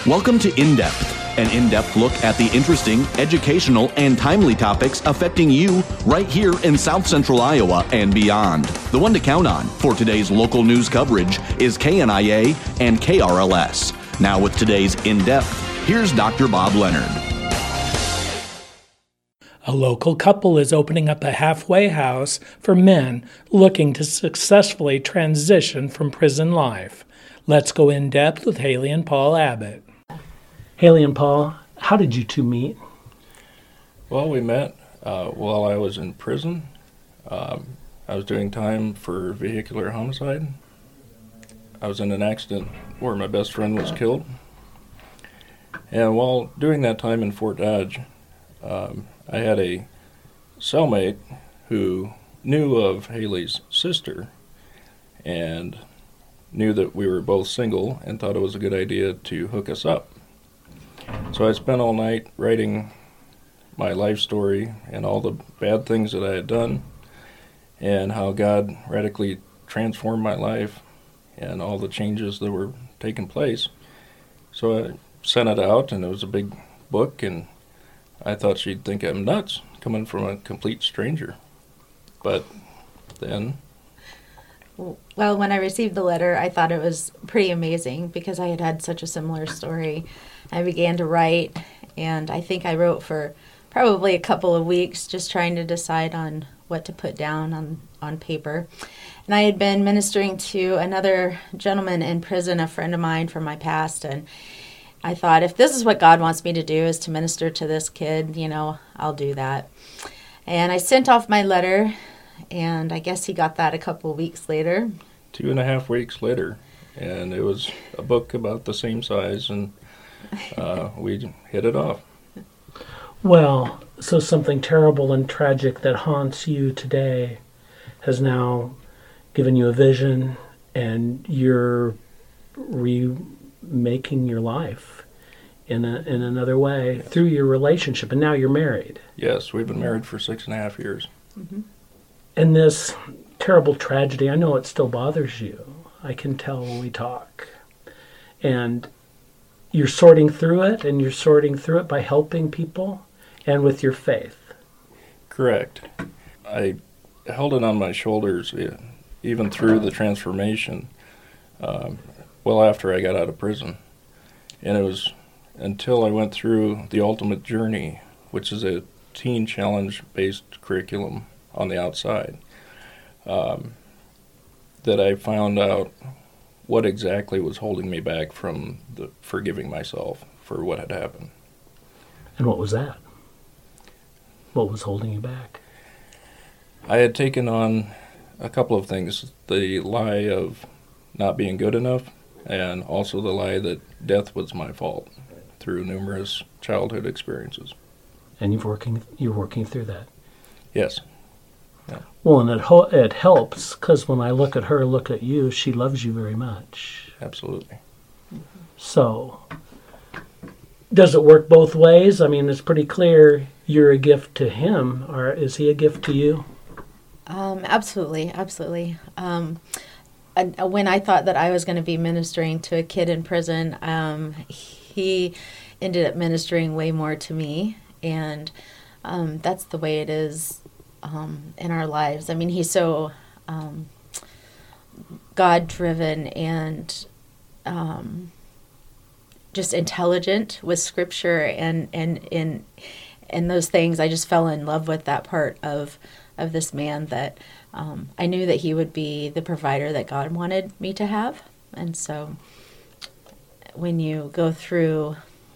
Welcome to In Depth, an in-depth look at the interesting, educational, and timely topics affecting you right here in South Central Iowa and beyond. The one to count on for today's local news coverage is KNIA and KRLS. Now with today's In Depth, here's Dr. Bob Leonard. A local couple is opening up a halfway house for men looking to successfully transition from prison life. Let's go in depth with Haley and Paul Abbott. Haley and Paul, how did you two meet? Well, we met while I was in prison. I was doing time for vehicular homicide. I was in an accident where my best friend was killed. And while doing that time in Fort Dodge, I had a cellmate who knew of Haley's sister and knew that we were both single and thought it was a good idea to hook us up. So I spent all night writing my life story and all the bad things that I had done and how God radically transformed my life and all the changes that were taking place. So I sent it out, and it was a big book, and I thought she'd think I'm nuts coming from a complete stranger. But then... Well, when I received the letter, I thought it was pretty amazing because I had had such a similar story. I began to write, and I think I wrote for probably a couple of weeks just trying to decide on what to put down on paper. And I had been ministering to another gentleman in prison, a friend of mine from my past, and I thought, if this is what God wants me to do, is to minister to this kid, I'll do that. And I sent off my letter, and I guess he got that a couple of weeks later. 2.5 weeks later, and it was a book about the same size, and we hit it off. Well, so something terrible and tragic that haunts you today has now given you a vision, and you're remaking your life in another way through your relationship, and now you're married. Yes, we've been married for 6.5 years. Mm-hmm. And this terrible tragedy, I know it still bothers you. I can tell when we talk. And you're sorting through it, and you're sorting through it by helping people and with your faith. Correct. I held it on my shoulders even through the transformation well after I got out of prison. And it was until I went through the Ultimate Journey, which is a teen challenge-based curriculum on the outside, that I found out what exactly was holding me back from forgiving myself for what had happened. And what was that? What was holding you back? I had taken on a couple of things, the lie of not being good enough, and also the lie that death was my fault through numerous childhood experiences. And you're working through that? Yes. Yeah. Well, and it helps, because when I look at her, look at you, she loves you very much. Absolutely. So, does it work both ways? I mean, it's pretty clear you're a gift to him, or is he a gift to you? Absolutely. When I thought that I was going to be ministering to a kid in prison, he ended up ministering way more to me, and that's the way it is in our lives. I mean, he's so God-driven and just intelligent with Scripture and those things. I just fell in love with that part of this man that I knew that he would be the provider that God wanted me to have. And so when you go through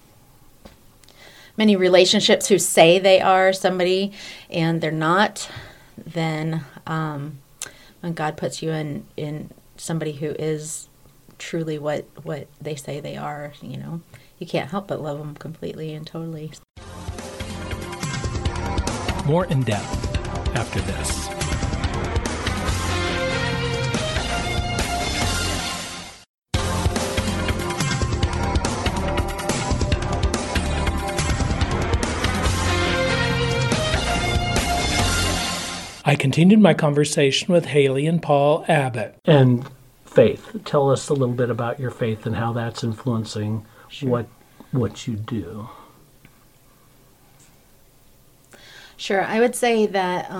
many relationships who say they are somebody and they're not, then when God puts you in somebody who is truly what they say they are, you can't help but love them completely and totally. More in depth after this. I continued my conversation with Haley and Paul Abbott. And faith. Tell us a little bit about your faith and how that's influencing what what you do? Sure. I would say that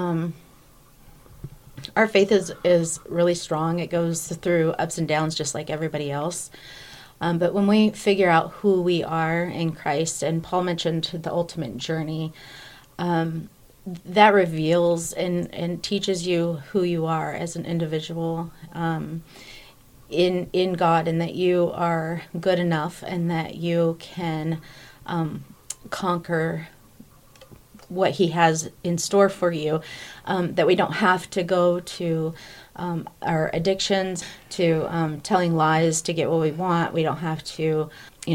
our faith is really strong. It goes through ups and downs just like everybody else. But when we figure out who we are in Christ, and Paul mentioned the ultimate journey, that reveals and teaches you who you are as an individual in God, and that you are good enough and that you can conquer what he has in store for you, that we don't have to go to our addictions, to telling lies to get what we want. We don't have to,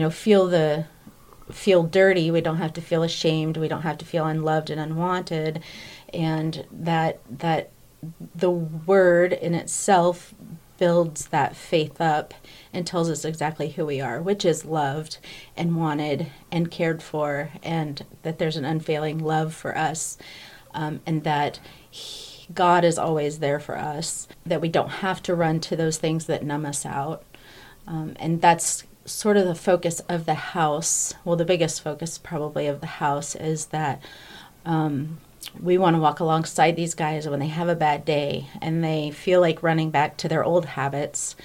feel dirty. We don't have to feel ashamed. We don't have to feel unloved and unwanted. And that the word in itself builds that faith up and tells us exactly who we are, which is loved and wanted and cared for, and that there's an unfailing love for us, and that God is always there for us, that we don't have to run to those things that numb us out. And that's sort of the focus of the house. Well, the biggest focus probably of the house is that we want to walk alongside these guys when they have a bad day and they feel like running back to their old habits.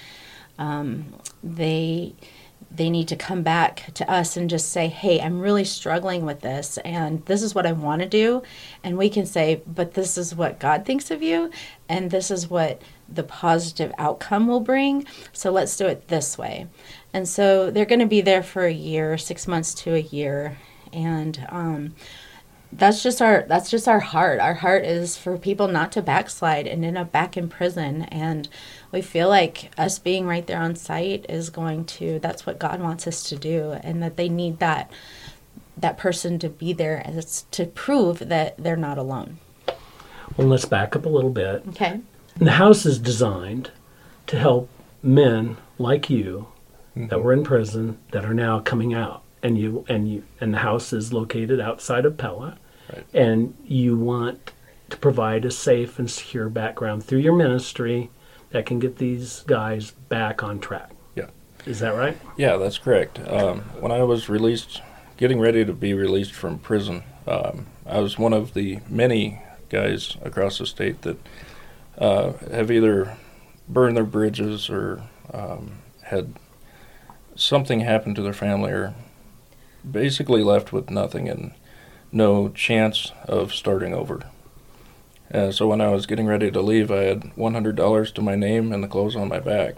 They need to come back to us and just say, hey, I'm really struggling with this, and this is what I want to do. And we can say, but this is what God thinks of you, and this is what the positive outcome will bring. So let's do it this way. And so they're going to be there for a year, 6 months to a year. And that's just our heart. Our heart is for people not to backslide and end up back in prison. And we feel like us being right there on site is that's what God wants us to do, and that they need that person to be there as to prove that they're not alone. Well, let's back up a little bit. Okay. The house is designed to help men like you that were in prison that are now coming out. And the house is located outside of Pella, right. And you want to provide a safe and secure background through your ministry that can get these guys back on track. Yeah. Is that right? Yeah, that's correct. When I was getting ready to be released from prison, I was one of the many guys across the state that have either burned their bridges or had something happen to their family, or basically left with nothing and no chance of starting over. So when I was getting ready to leave, I had $100 to my name and the clothes on my back.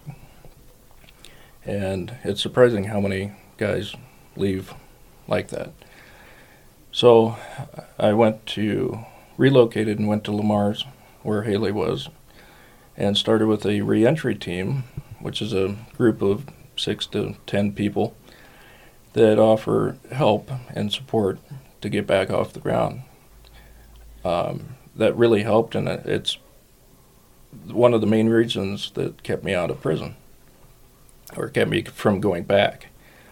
And it's surprising how many guys leave like that. So I relocated and went to Lamar's, where Haley was, and started with a reentry team, which is a group of 6 to 10 people that offer help and support to get back off the ground. That really helped, and it's one of the main reasons that kept me out of prison, or kept me from going back.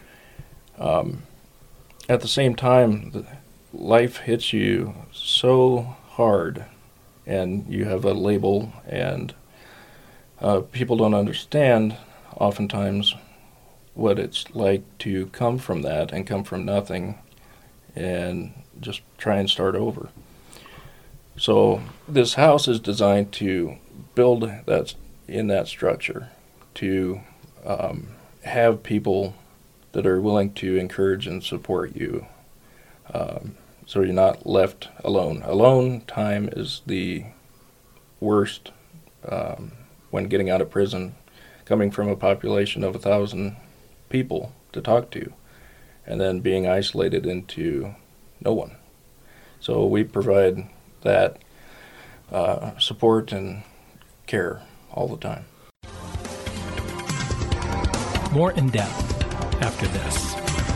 At the same time, life hits you so hard, and you have a label, and people don't understand oftentimes what it's like to come from that and come from nothing and just try and start over. So this house is designed to build that in that structure, to have people that are willing to encourage and support you, so you're not left alone. Alone time is the worst when getting out of prison, coming from a population of 1,000 people to talk to, and then being isolated into no one. So we provide that support and care all the time. More in depth after this.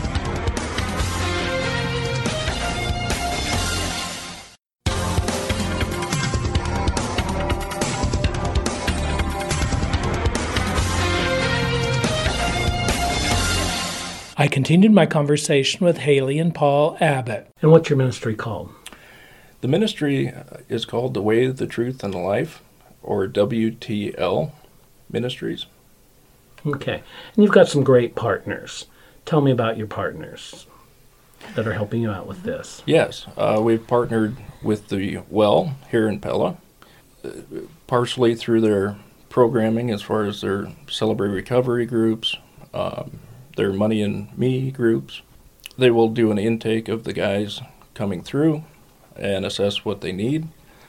I continued my conversation with Haley and Paul Abbott. And what's your ministry called? The ministry is called The Way, the Truth, and the Life, or WTL Ministries. Okay. And you've got some great partners Tell me about your partners that are helping you out with this. Yes, we've partnered with the Well here in Pella, partially through their programming as far as their Celebrate Recovery groups, their Money and Me groups. They will do an intake of the guys coming through and assess what they need.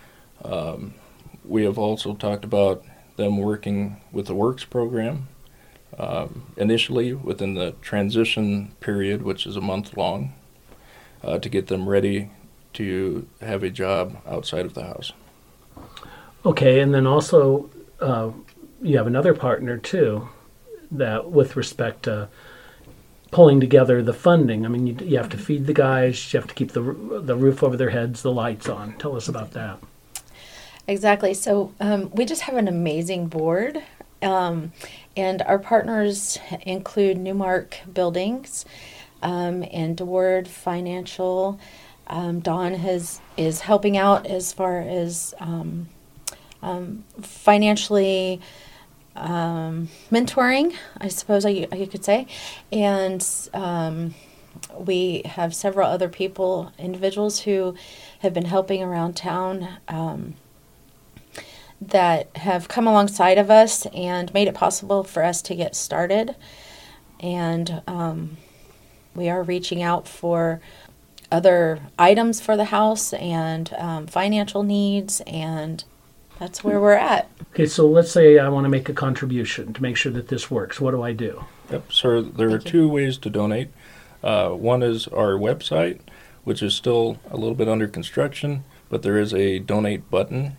We have also talked about them working with the Works program, initially within the transition period, which is a month long, to get them ready to have a job outside of the house. Okay, and then also you have another partner too, that with respect to pulling together the funding. I mean, you have to feed the guys, you have to keep the roof over their heads, the lights on. Tell us about that. Exactly. So we just have an amazing board, and our partners include Newmark Buildings and DeWard Financial. Dawn is helping out as far as financially mentoring, I suppose you could say, and we have several other individuals who have been helping around town that have come alongside of us and made it possible for us to get started. And we are reaching out for other items for the house and financial needs, and that's where we're at. Okay, so let's say I want to make a contribution to make sure that this works. What do I do? Yep, so there are two ways to donate. One is our website, which is still a little bit under construction, but there is a donate button.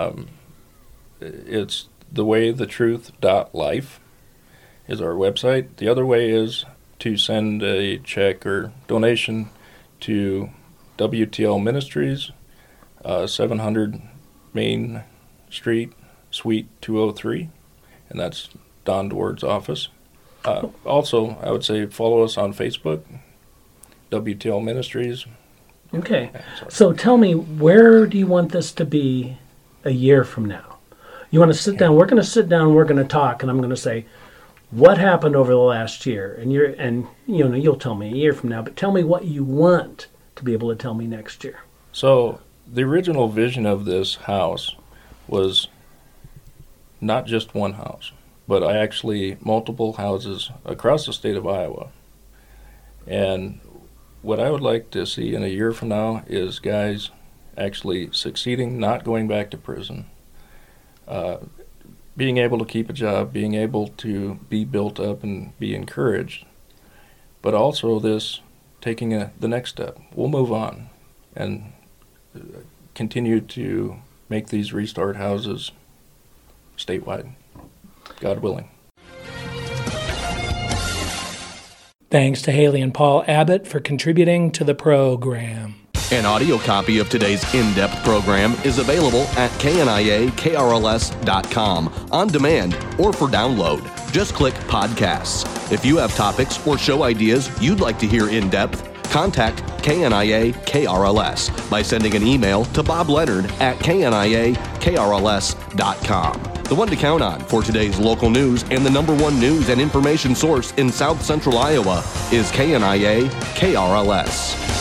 It's thewaythetruth.life is our website. The other way is to send a check or donation to WTL Ministries, 700 Main Street, Suite 203, and that's Don DeWard's office. Also, I would say follow us on Facebook, WTL Ministries. Okay, so tell me, where do you want this to be a year from now? You want to sit down, we're going to sit down, we're going to talk, and I'm going to say, what happened over the last year? And you'll tell me a year from now, but tell me what you want to be able to tell me next year. So the original vision of this house was not just one house, but actually multiple houses across the state of Iowa. And what I would like to see in a year from now is guys actually succeeding, not going back to prison, being able to keep a job, being able to be built up and be encouraged, but also this taking the next step. We'll move on and continue to make these Restart houses statewide, God willing. Thanks to Haley and Paul Abbott for contributing to the program. An audio copy of today's in-depth program is available at kniakrls.com on demand or for download. Just click Podcasts. If you have topics or show ideas you'd like to hear in-depth, contact KNIA KRLS by sending an email to Bob Leonard at kniakrls.com. The one to count on for today's local news and the #1 news and information source in South Central Iowa is KNIA KRLS.